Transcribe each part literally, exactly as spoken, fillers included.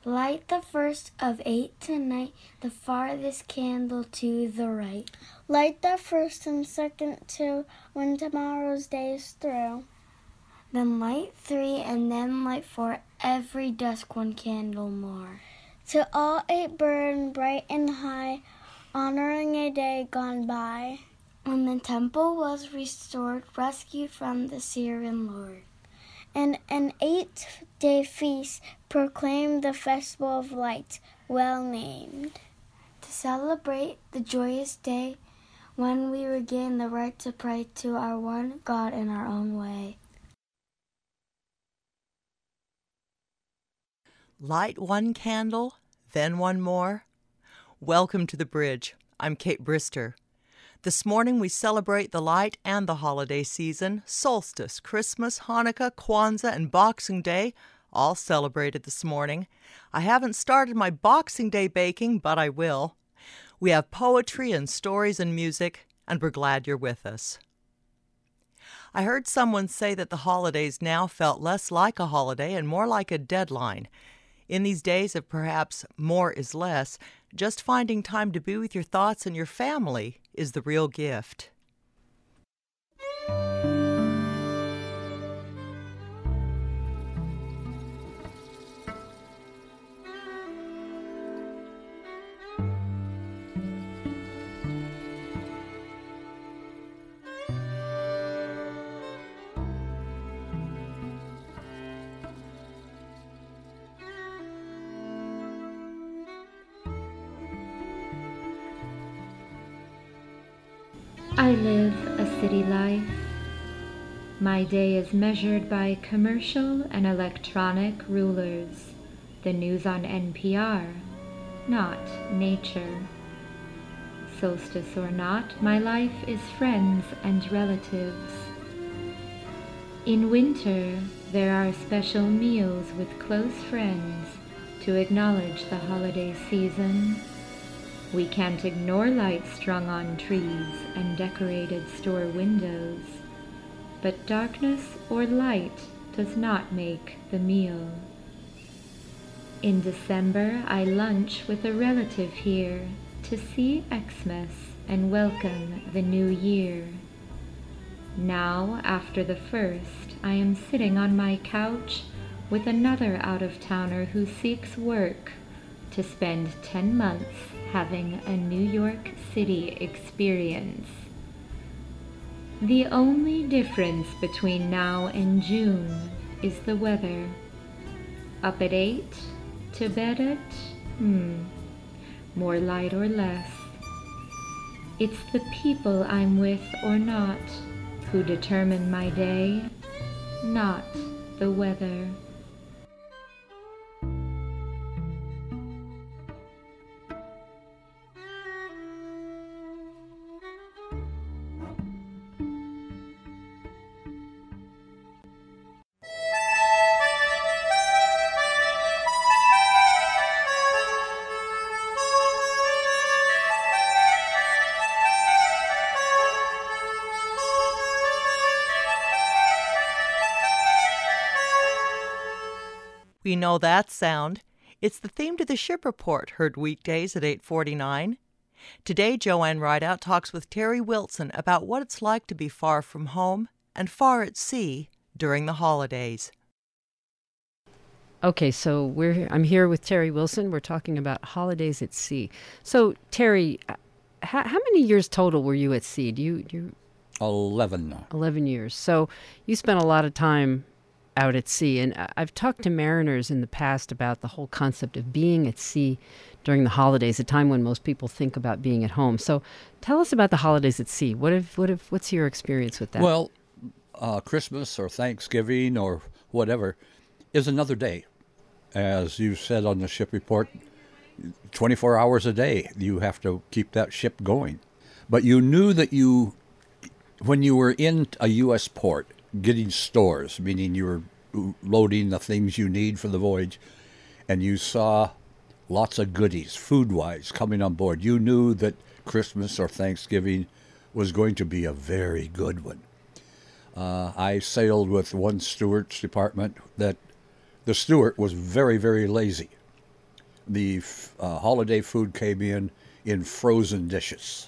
Light the first of eight tonight, the farthest candle to the right. Light the first and second two when tomorrow's day is through. Then light three and then light four, every dusk one candle more. Till all eight burn bright and high, honoring a day gone by. When the temple was restored, rescued from the Syrian lord. And an eight-day feast proclaimed the festival of light, well named. To celebrate the joyous day when we regain the right to pray to our one God in our own way. Light one candle, then one more. Welcome to the Bridge. I'm Kate Brister. This morning we celebrate the light and the holiday season. Solstice, Christmas, Hanukkah, Kwanzaa, and Boxing Day, all celebrated this morning. I haven't started my Boxing Day baking, but I will. We have poetry and stories and music, and we're glad you're with us. I heard someone say that the holidays now felt less like a holiday and more like a deadline. In these days of perhaps more is less, just finding time to be with your thoughts and your family is the real gift. I live a city life. My day is measured by commercial and electronic rulers, the news on N P R, not nature. Solstice or not, my life is friends and relatives. In winter, there are special meals with close friends to acknowledge the holiday season. We can't ignore lights strung on trees and decorated store windows, but darkness or light does not make the meal. In December, I lunch with a relative here to see Xmas and welcome the new year. Now, after the first, I am sitting on my couch with another out-of-towner who seeks work to spend ten months having a New York City experience. The only difference between now and June is the weather. Up at eight, to bed at, hmm, more light or less. It's the people I'm with or not who determine my day, not the weather. We know that sound. It's the theme to the Ship Report, heard weekdays at eight forty-nine. Today, Joanne Rideout talks with Terry Wilson about what it's like to be far from home and far at sea during the holidays. Okay, so we're I'm here with Terry Wilson. We're talking about holidays at sea. So, Terry, how, how many years total were you at sea? Do you, do you Eleven. eleven years. So you spent a lot of time out at sea. And I've talked to mariners in the past about the whole concept of being at sea during the holidays, a time when most people think about being at home. So tell us about the holidays at sea. What if, what if, what's your experience with that? Well, uh, Christmas or Thanksgiving or whatever is another day. As you said on the ship report, twenty-four hours a day, you have to keep that ship going. But you knew that you, when you were in a U S port, getting stores, meaning you were loading the things you need for the voyage, and you saw lots of goodies, food-wise, coming on board. You knew that Christmas or Thanksgiving was going to be a very good one. Uh, I sailed with one steward's department that the steward was very, very lazy. the uh, holiday food came in in frozen dishes.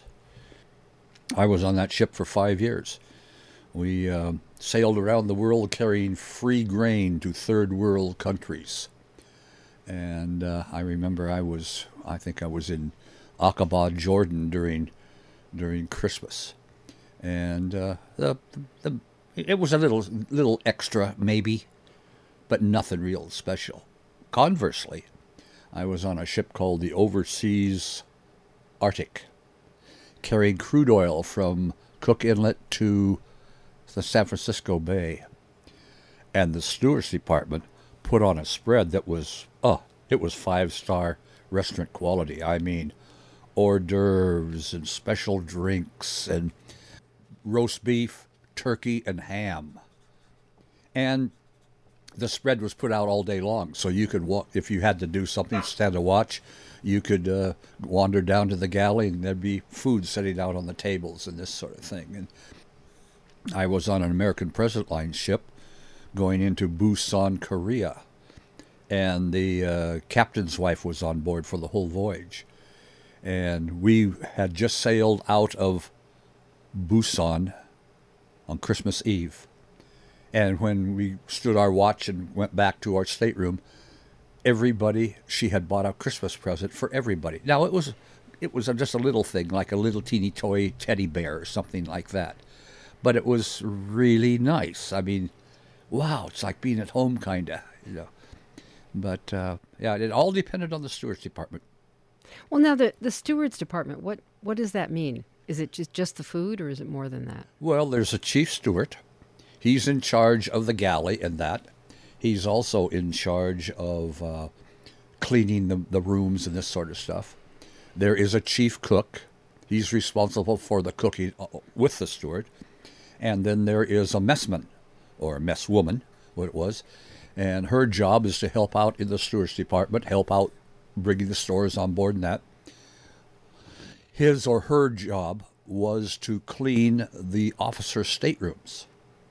I was on that ship for five years. We uh, sailed around the world carrying free grain to third world countries. And uh, I remember I was, I think I was in Aqaba, Jordan during during Christmas. And uh, the, the it was a little little extra maybe, but nothing real special. Conversely, I was on a ship called the Overseas Arctic, carrying crude oil from Cook Inlet to the San Francisco Bay. And the stewards department put on a spread that was, oh, it was five-star restaurant quality. I mean, hors d'oeuvres and special drinks and roast beef, turkey, and ham. And the spread was put out all day long, so you could walk, if you had to do something, stand a watch, you could uh, wander down to the galley and there'd be food sitting out on the tables and this sort of thing. And I was on an American President Line ship going into Busan, Korea, and the uh, captain's wife was on board for the whole voyage. And we had just sailed out of Busan on Christmas Eve. And when we stood our watch and went back to our stateroom, everybody, she had bought a Christmas present for everybody. Now, it was it was just a little thing, like a little teeny toy teddy bear or something like that. But it was really nice. I mean, wow, it's like being at home, kind of, you know. But, uh, yeah, it all depended on the stewards department. Well, now, the, the stewards department, what, what does that mean? Is it just, just the food, or is it more than that? Well, there's a chief steward. He's in charge of the galley and that. He's also in charge of uh, cleaning the, the rooms and this sort of stuff. There is a chief cook. He's responsible for the cooking with the steward. And then there is a messman, or a messwoman, what it was. And her job is to help out in the stewards department, help out bringing the stores on board and that. His or her job was to clean the officers' staterooms.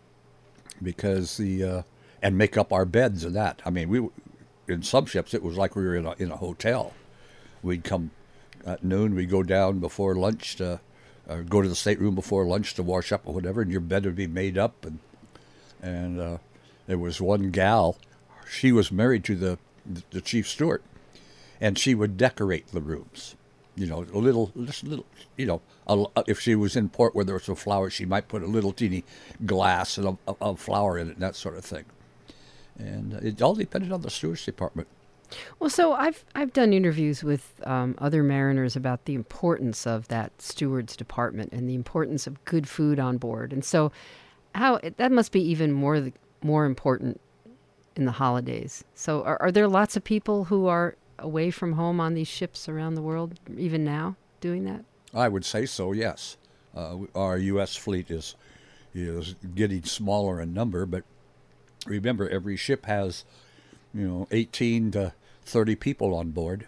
Because the uh, and make up our beds and that. I mean, we in some ships it was like we were in a in a hotel. We'd come at noon. We'd go down before lunch to uh, go to the stateroom before lunch to wash up or whatever, and your bed would be made up. And and uh, there was one gal. She was married to the the chief steward, and she would decorate the rooms. You know, a little, just a little, you know, a, if she was in port where there was some flowers, she might put a little teeny glass and a, a, a flower in it and that sort of thing. And it all depended on the stewards department. Well, so I've I've done interviews with um, other mariners about the importance of that stewards department and the importance of good food on board. And so how that must be even more more important in the holidays. So are, are there lots of people who are away from home on these ships around the world, even now, doing that? I would say so, yes. Uh, our U S fleet is is getting smaller in number, but remember, every ship has, you know, eighteen to thirty people on board.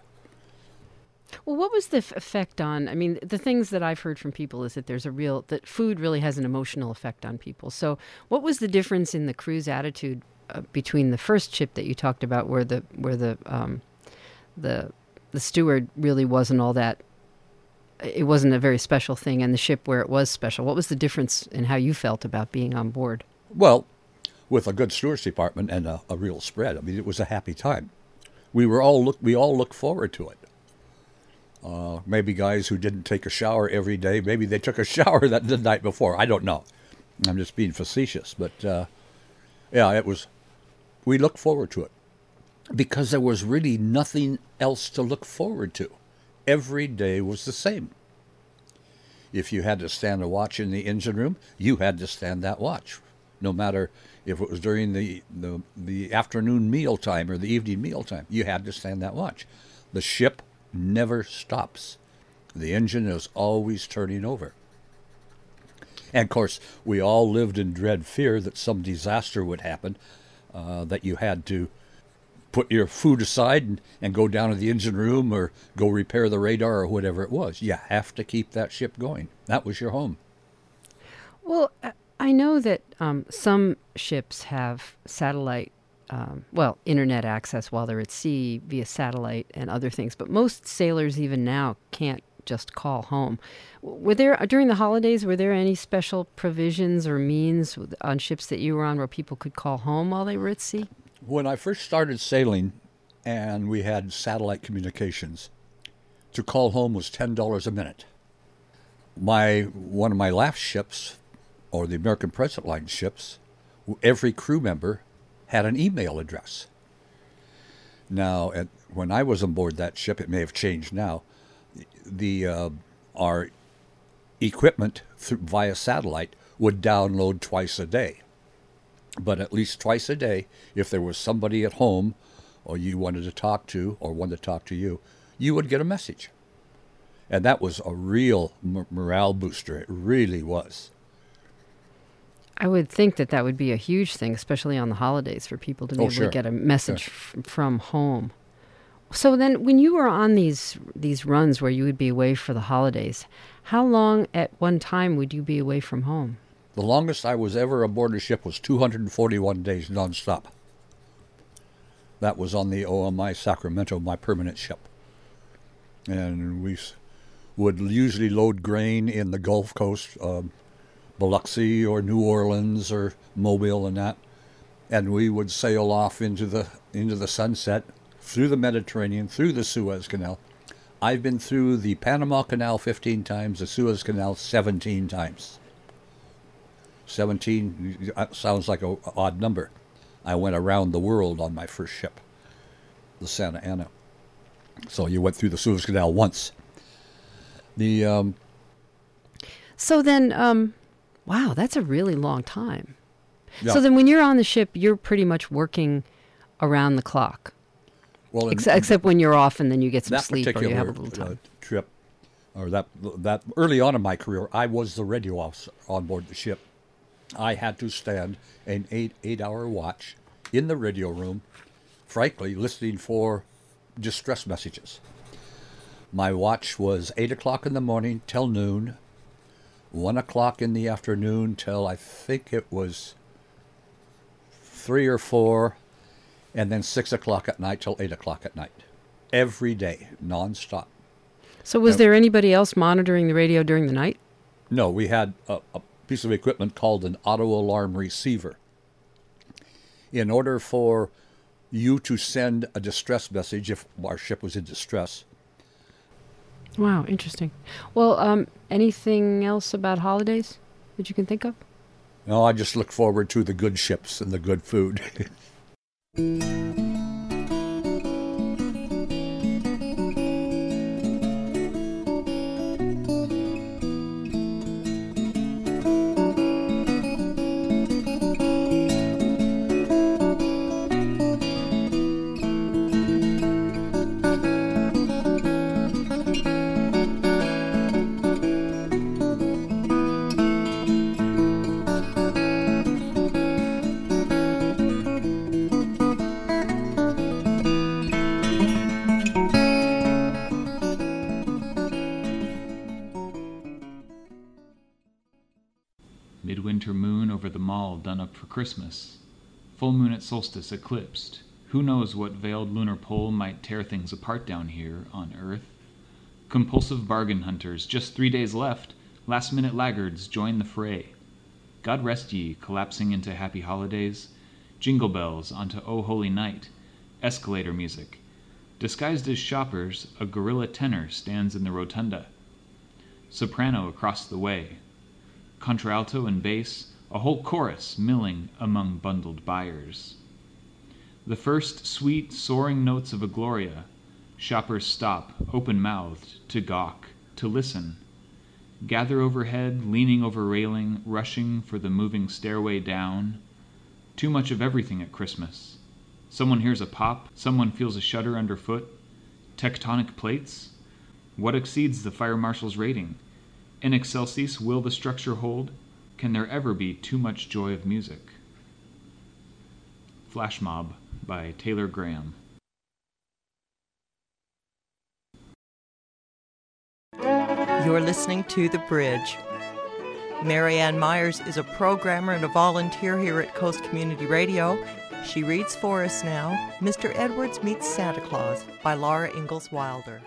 Well, what was the f- effect on, I mean, the things that I've heard from people is that there's a real, that food really has an emotional effect on people. So what was the difference in the crew's attitude uh, between the first ship that you talked about where the, where the, um, the the steward really wasn't all that, it wasn't a very special thing, and the ship where it was special? What was the difference in how you felt about being on board? Well, with a good stewards department and a, a real spread, I mean, it was a happy time. We were all look we all look forward to it. Uh, maybe guys who didn't take a shower every day, maybe they took a shower that the night before. I don't know. I'm just being facetious, but uh, yeah, it was. We looked forward to it. Because there was really nothing else to look forward to. Every day was the same. If you had to stand a watch in the engine room, you had to stand that watch. No matter if it was during the, the, the afternoon meal time or the evening meal time, you had to stand that watch. The ship never stops. The engine is always turning over. And, of course, we all lived in dread fear that some disaster would happen, uh, that you had to put your food aside and, and go down to the engine room or go repair the radar or whatever it was. You have to keep that ship going. That was your home. Well, I know that um, some ships have satellite um, well, internet access while they're at sea via satellite and other things. But most sailors, even now, can't just call home. Were there, during the holidays, were there any special provisions or means on ships that you were on where people could call home while they were at sea? When I first started sailing and we had satellite communications, to call home was ten dollars a minute. My one of my last ships, or the American Crescent Line ships, every crew member had an email address. Now, at, when I was on board that ship, it may have changed now, the uh, our equipment through, via satellite would download twice a day. But at least twice a day, if there was somebody at home or you wanted to talk to or wanted to talk to you, you would get a message. And that was a real m- morale booster. It really was. I would think that that would be a huge thing, especially on the holidays, for people to be Oh, able sure. to get a message Sure. f- from home. So then, when you were on these these runs where you would be away for the holidays, how long at one time would you be away from home? The longest I was ever aboard a ship was two hundred forty-one days nonstop. That was on the O M I Sacramento, my permanent ship. And we s- would usually load grain in the Gulf Coast, um, Biloxi or New Orleans or Mobile and that. And we would sail off into the into the sunset, through the Mediterranean, through the Suez Canal. I've been through the Panama Canal fifteen times, the Suez Canal seventeen times. seventeen sounds like an odd number. I went around the world on my first ship, the Santa Ana. So you went through the Suez Canal once. The um, So then, um, wow, that's a really long time. yeah, So then, when you're on the ship, you're pretty much working around the clock, well, in, Ex- except when you're off and then you get some that sleep or particular you have a little uh, time. trip, or that that early on in my career, I was the radio officer on board the ship. I had to stand an eight eight hour watch in the radio room, frankly, listening for distress messages. My watch was eight o'clock in the morning till noon, one o'clock in the afternoon till I think it was three or four, and then six o'clock at night till eight o'clock at night. Every day, nonstop. So was uh, there anybody else monitoring the radio during the night? No, we had a, a piece of equipment called an auto alarm receiver. In order for you to send a distress message, if our ship was in distress, Wow, interesting. Well, um, anything else about holidays that you can think of? no, I just look forward to the good ships and the good food. Midwinter moon over the mall done up for Christmas. Full moon at solstice eclipsed. Who knows what veiled lunar pole might tear things apart down here on Earth? Compulsive bargain hunters, just three days left. Last minute laggards join the fray. God rest ye, collapsing into happy holidays. Jingle bells onto O Holy Night. Escalator music. Disguised as shoppers, a gorilla tenor stands in the rotunda. Soprano across the way. Contralto and bass, a whole chorus milling among bundled buyers. The first sweet, soaring notes of a Gloria. Shoppers stop, open-mouthed, to gawk, to listen. Gather overhead, leaning over railing, rushing for the moving stairway down. Too much of everything at Christmas. Someone hears a pop, someone feels a shudder underfoot. Tectonic plates? What exceeds the fire marshal's rating? In excelsis will the structure hold? Can there ever be too much joy of music? Flash Mob by Taylor Graham. You're listening to The Bridge. Marianne Myers is a programmer and a volunteer here at Coast Community Radio. She reads for us now Mister Edwards Meets Santa Claus by Laura Ingalls Wilder.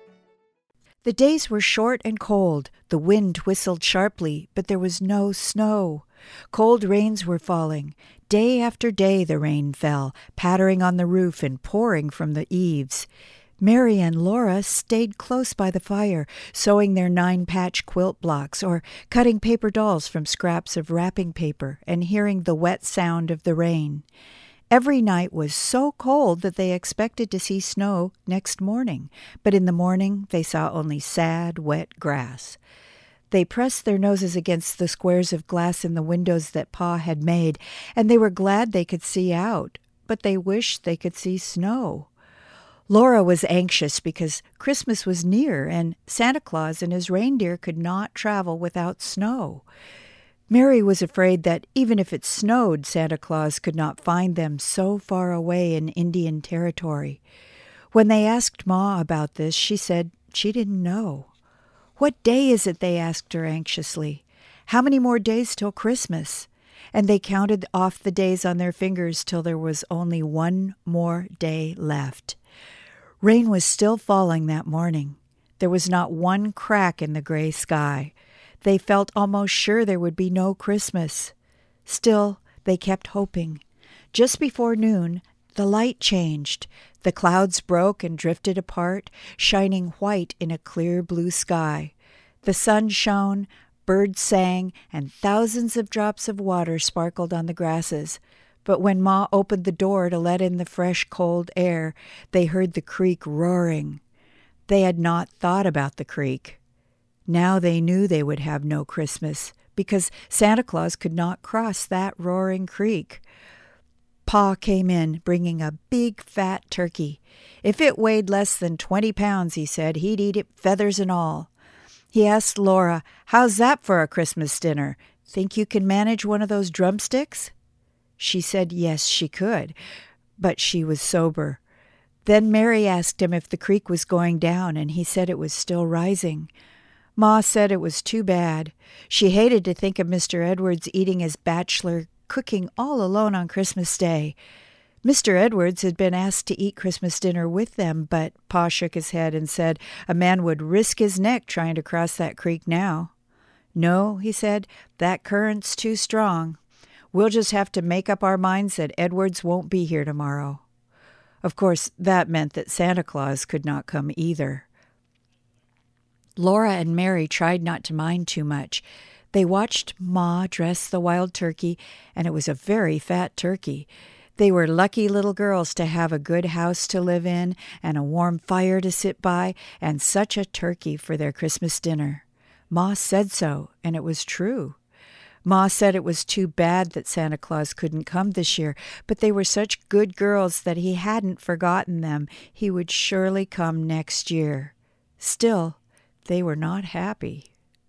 The days were short and cold. The wind whistled sharply, but there was no snow. Cold rains were falling. Day after day the rain fell, pattering on the roof and pouring from the eaves. Mary and Laura stayed close by the fire, sewing their nine-patch quilt blocks or cutting paper dolls from scraps of wrapping paper and hearing the wet sound of the rain. Every night was so cold that they expected to see snow next morning, but in the morning they saw only sad, wet grass. They pressed their noses against the squares of glass in the windows that Pa had made, and they were glad they could see out, but they wished they could see snow. Laura was anxious because Christmas was near, and Santa Claus and his reindeer could not travel without snow. Mary was afraid that even if it snowed, Santa Claus could not find them so far away in Indian territory. When they asked Ma about this, she said she didn't know. "What day is it?" they asked her anxiously. "How many more days till Christmas?" And they counted off the days on their fingers till there was only one more day left. Rain was still falling that morning. There was not one crack in the gray sky. They felt almost sure there would be no Christmas. Still, they kept hoping. Just before noon, the light changed. The clouds broke and drifted apart, shining white in a clear blue sky. The sun shone, birds sang, and thousands of drops of water sparkled on the grasses. But when Ma opened the door to let in the fresh, cold air, they heard the creek roaring. They had not thought about the creek. Now they knew they would have no Christmas, because Santa Claus could not cross that roaring creek. Pa came in, bringing a big, fat turkey. If it weighed less than twenty pounds, he said, he'd eat it feathers and all. He asked Laura, "How's that for a Christmas dinner? Think you can manage one of those drumsticks?" She said yes, she could, but she was sober. Then Mary asked him if the creek was going down, and he said it was still rising. Ma said it was too bad. She hated to think of Mister Edwards eating his bachelor cooking all alone on Christmas Day. Mister Edwards had been asked to eat Christmas dinner with them, but Pa shook his head and said a man would risk his neck trying to cross that creek now. "No," he said, "that current's too strong. We'll just have to make up our minds that Edwards won't be here tomorrow." Of course, that meant that Santa Claus could not come either. Laura and Mary tried not to mind too much. They watched Ma dress the wild turkey, and it was a very fat turkey. They were lucky little girls to have a good house to live in and a warm fire to sit by and such a turkey for their Christmas dinner. Ma said so, and it was true. Ma said it was too bad that Santa Claus couldn't come this year, but they were such good girls that he hadn't forgotten them. He would surely come next year. Still, they were not happy.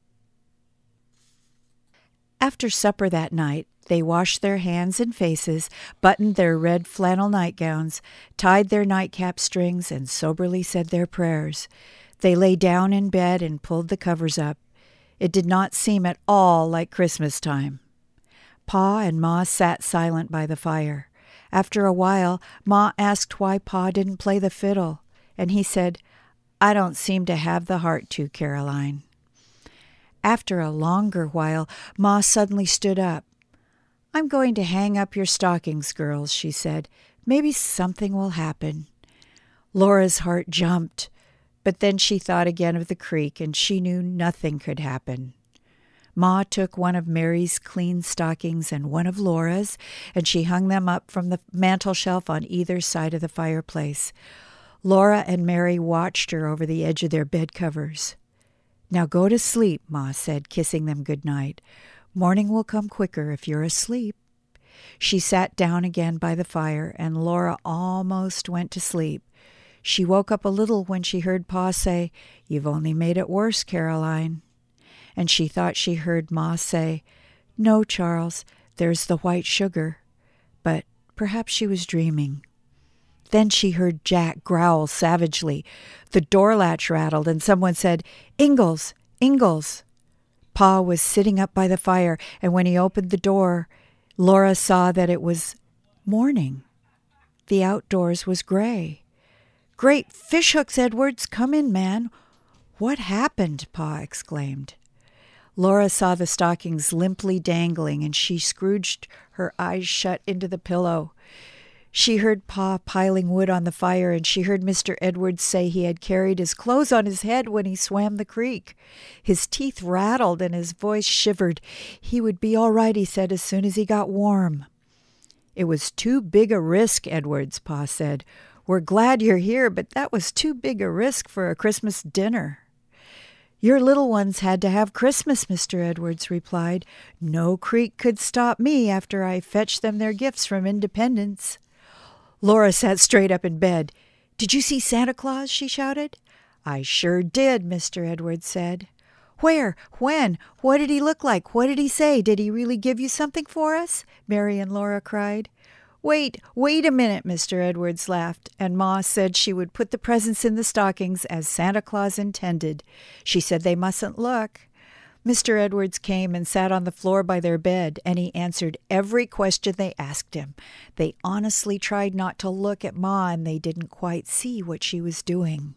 After supper that night, they washed their hands and faces, buttoned their red flannel nightgowns, tied their nightcap strings, and soberly said their prayers. They lay down in bed and pulled the covers up. It did not seem at all like Christmas time. Pa and Ma sat silent by the fire. After a while, Ma asked why Pa didn't play the fiddle, and he said, "I don't seem to have the heart to, Caroline." After a longer while, Ma suddenly stood up. "I'm going to hang up your stockings, girls," she said. "Maybe something will happen." Laura's heart jumped, but then she thought again of the creek, and she knew nothing could happen. Ma took one of Mary's clean stockings and one of Laura's, and she hung them up from the mantel shelf on either side of the fireplace. Laura and Mary watched her over the edge of their bed covers. "Now go to sleep," Ma said, kissing them good night. "Morning will come quicker if you're asleep." She sat down again by the fire, and Laura almost went to sleep. She woke up a little when she heard Pa say, "You've only made it worse, Caroline." And she thought she heard Ma say, "No, Charles, there's the white sugar." But perhaps she was dreaming. Then she heard Jack growl savagely. The door latch rattled, and someone said, "Ingalls, Ingalls." Pa was sitting up by the fire, and when he opened the door, Laura saw that it was morning. The outdoors was gray. "Great fishhooks, Edwards! Come in, man!" "What happened?" Pa exclaimed. Laura saw the stockings limply dangling, and she scrooged her eyes shut into the pillow. She heard Pa piling wood on the fire, and she heard Mister Edwards say he had carried his clothes on his head when he swam the creek. His teeth rattled and his voice shivered. He would be all right, he said, as soon as he got warm. "It was too big a risk, Edwards," Pa said. "We're glad you're here, but that was too big a risk for a Christmas dinner." "Your little ones had to have Christmas," Mister Edwards replied. "No creek could stop me after I fetched them their gifts from Independence." Laura sat straight up in bed. "Did you see Santa Claus?" she shouted. "I sure did," Mister Edwards said. "Where? When? What did he look like? What did he say? Did he really give you something for us?" Mary and Laura cried. "Wait, wait a minute," Mister Edwards laughed, and Ma said she would put the presents in the stockings as Santa Claus intended. She said they mustn't look. Mister Edwards came and sat on the floor by their bed, and he answered every question they asked him. They honestly tried not to look at Ma, and they didn't quite see what she was doing.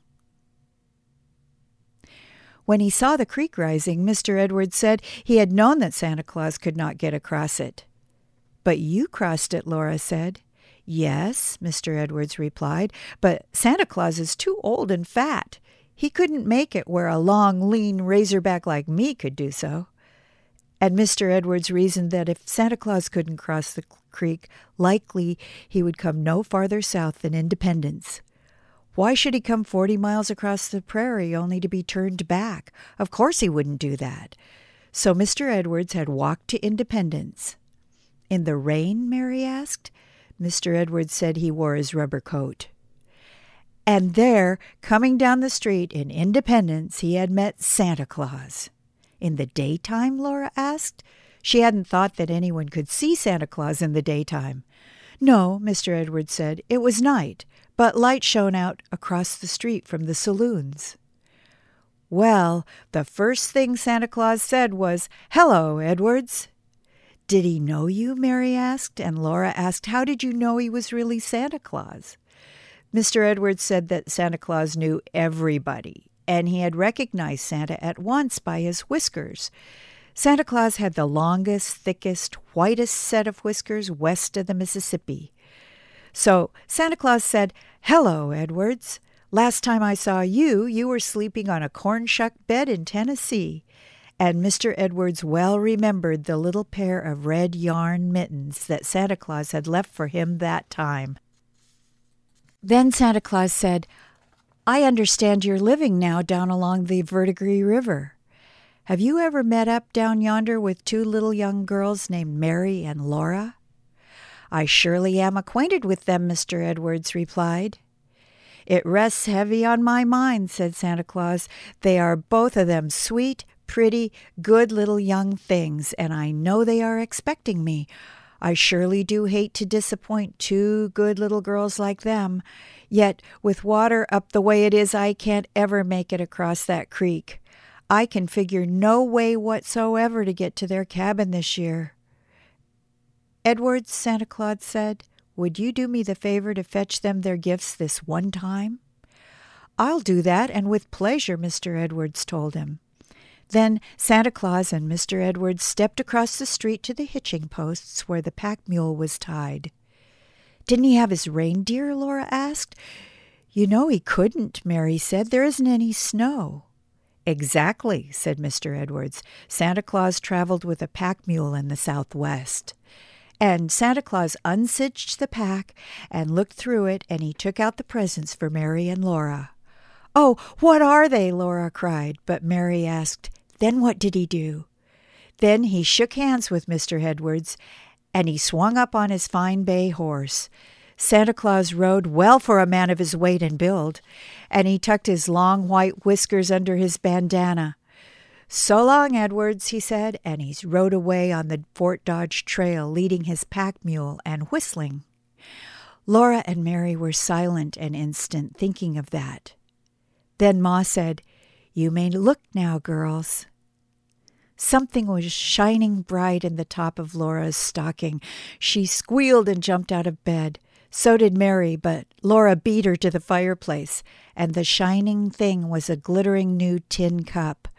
When he saw the creek rising, Mister Edwards said he had known that Santa Claus could not get across it. "But you crossed it," Laura said. "Yes," Mister Edwards replied, "but Santa Claus is too old and fat. He couldn't make it where a long, lean razorback like me could do so." And Mister Edwards reasoned that if Santa Claus couldn't cross the creek, likely he would come no farther south than Independence. Why should he come forty miles across the prairie only to be turned back? Of course he wouldn't do that. So Mister Edwards had walked to Independence. "In the rain?" Mary asked. Mister Edwards said he wore his rubber coat. And there, coming down the street in Independence, he had met Santa Claus. "In the daytime?" Laura asked. She hadn't thought that anyone could see Santa Claus in the daytime. "No," Mister Edwards said, "it was night, but light shone out across the street from the saloons." "Well, the first thing Santa Claus said was, 'Hello, Edwards.'" "Did he know you?" Mary asked, and Laura asked, "How did you know he was really Santa Claus?" Mister Edwards said that Santa Claus knew everybody, and he had recognized Santa at once by his whiskers. Santa Claus had the longest, thickest, whitest set of whiskers west of the Mississippi. So Santa Claus said, "Hello, Edwards. Last time I saw you, you were sleeping on a corn shuck bed in Tennessee." And Mister Edwards well remembered the little pair of red yarn mittens that Santa Claus had left for him that time. Then Santa Claus said, "I understand you're living now down along the Verdigris River. Have you ever met up down yonder with two little young girls named Mary and Laura?" "I surely am acquainted with them," Mister Edwards replied. "It rests heavy on my mind," said Santa Claus. "They are both of them sweet, pretty, good little young things, and I know they are expecting me. I surely do hate to disappoint two good little girls like them. Yet, with water up the way it is, I can't ever make it across that creek. I can figure no way whatsoever to get to their cabin this year." "Edwards," Santa Claus said, "would you do me the favor to fetch them their gifts this one time?" "I'll do that, and with pleasure," Mister Edwards told him. Then Santa Claus and Mister Edwards stepped across the street to the hitching posts where the pack mule was tied. "Didn't he have his reindeer?" Laura asked. "You know he couldn't," Mary said. "There isn't any snow." "Exactly," said Mister Edwards. "Santa Claus traveled with a pack mule in the Southwest." And Santa Claus unsitched the pack and looked through it, and he took out the presents for Mary and Laura. "Oh, what are they?" Laura cried, but Mary asked, "Then what did he do?" Then he shook hands with Mister Edwards, and he swung up on his fine bay horse. Santa Claus rode well for a man of his weight and build, and he tucked his long white whiskers under his bandana. "So long, Edwards," he said, and he rode away on the Fort Dodge Trail, leading his pack mule and whistling. Laura and Mary were silent an instant, thinking of that. Then Ma said, "You may look now, girls." Something was shining bright in the top of Laura's stocking. She squealed and jumped out of bed. So did Mary, but Laura beat her to the fireplace, and the shining thing was a glittering new tin cup.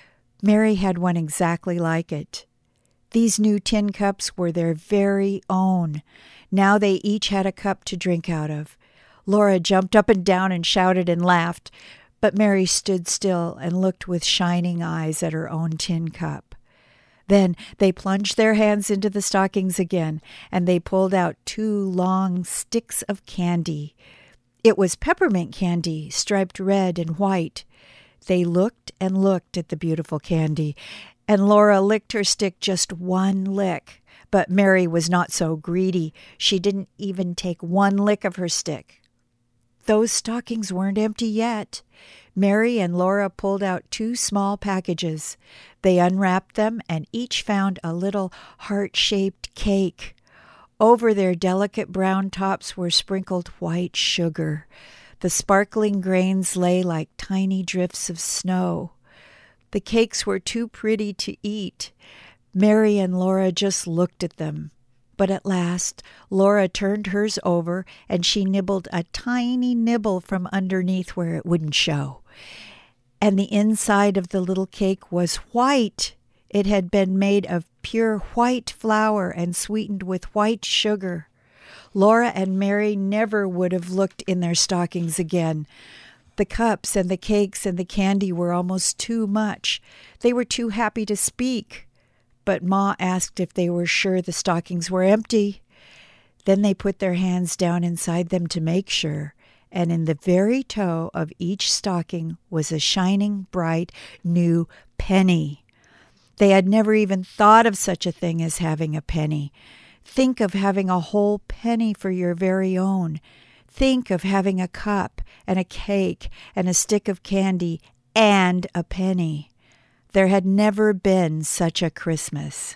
Mary had one exactly like it. These new tin cups were their very own. Now they each had a cup to drink out of. Laura jumped up and down and shouted and laughed, but Mary stood still and looked with shining eyes at her own tin cup. Then they plunged their hands into the stockings again, and they pulled out two long sticks of candy. It was peppermint candy, striped red and white. They looked and looked at the beautiful candy, and Laura licked her stick just one lick. But Mary was not so greedy. She didn't even take one lick of her stick. Those stockings weren't empty yet. Mary and Laura pulled out two small packages. They unwrapped them and each found a little heart-shaped cake. Over their delicate brown tops were sprinkled white sugar. The sparkling grains lay like tiny drifts of snow. The cakes were too pretty to eat. Mary and Laura just looked at them. But at last, Laura turned hers over, and she nibbled a tiny nibble from underneath where it wouldn't show. And the inside of the little cake was white. It had been made of pure white flour and sweetened with white sugar. Laura and Mary never would have looked in their stockings again. The cups and the cakes and the candy were almost too much. They were too happy to speak. But Ma asked if they were sure the stockings were empty. Then they put their hands down inside them to make sure, and in the very toe of each stocking was a shining, bright, new penny. They had never even thought of such a thing as having a penny. Think of having a whole penny for your very own. Think of having a cup and a cake and a stick of candy and a penny. There had never been such a Christmas.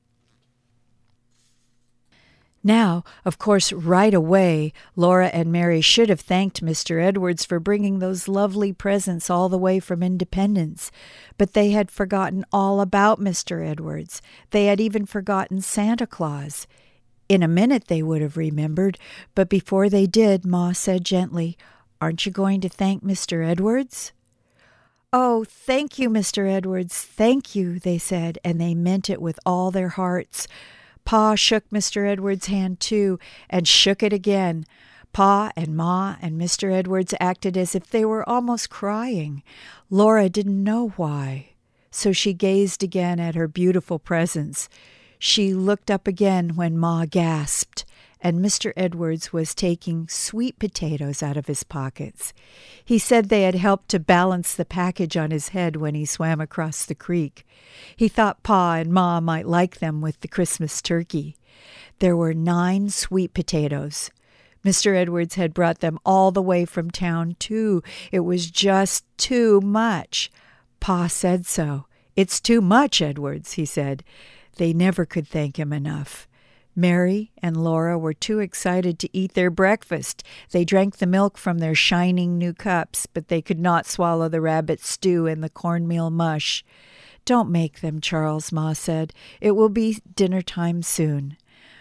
Now, of course, right away, Laura and Mary should have thanked Mister Edwards for bringing those lovely presents all the way from Independence. But they had forgotten all about Mister Edwards. They had even forgotten Santa Claus. In a minute they would have remembered, but before they did, Ma said gently, "Aren't you going to thank Mister Edwards?" "Oh, thank you, Mister Edwards, thank you," they said, and they meant it with all their hearts. Pa shook Mister Edwards' hand, too, and shook it again. Pa and Ma and Mister Edwards acted as if they were almost crying. Laura didn't know why, so she gazed again at her beautiful presents. She looked up again when Ma gasped, and Mister Edwards was taking sweet potatoes out of his pockets. He said they had helped to balance the package on his head when he swam across the creek. He thought Pa and Ma might like them with the Christmas turkey. There were nine sweet potatoes. Mister Edwards had brought them all the way from town, too. It was just too much. Pa said so. "It's too much, Edwards," he said. They never could thank him enough. Mary and Laura were too excited to eat their breakfast. They drank the milk from their shining new cups, but they could not swallow the rabbit stew and the cornmeal mush. "Don't make them, Charles," Ma said. "It will be dinner time soon."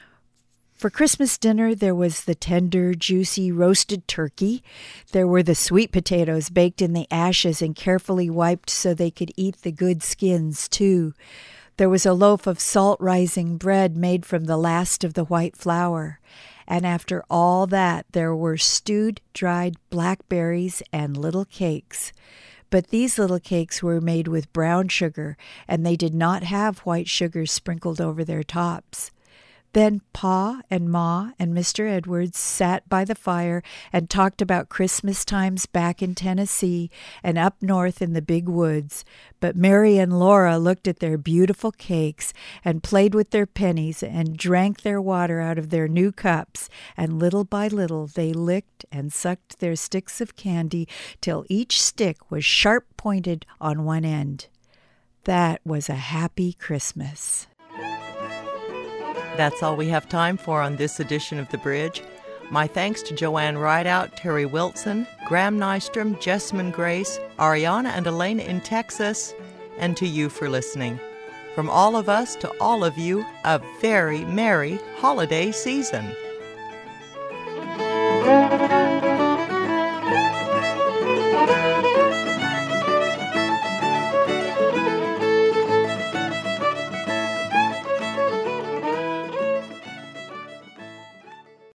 For Christmas dinner, there was the tender, juicy roasted turkey. There were the sweet potatoes baked in the ashes and carefully wiped so they could eat the good skins, too. There was a loaf of salt-rising bread made from the last of the white flour. And after all that, there were stewed dried blackberries and little cakes. But these little cakes were made with brown sugar, and they did not have white sugar sprinkled over their tops. Then Pa and Ma and Mister Edwards sat by the fire and talked about Christmas times back in Tennessee and up north in the big woods. But Mary and Laura looked at their beautiful cakes and played with their pennies and drank their water out of their new cups, and little by little they licked and sucked their sticks of candy till each stick was sharp-pointed on one end. That was a happy Christmas. That's all we have time for on this edition of The Bridge. My thanks to Joanne Rideout, Terry Wilson, Graham Nystrom, Jessamine Grace, Ariana and Elaine in Texas, and to you for listening. from all of us to all of you, a very merry holiday season.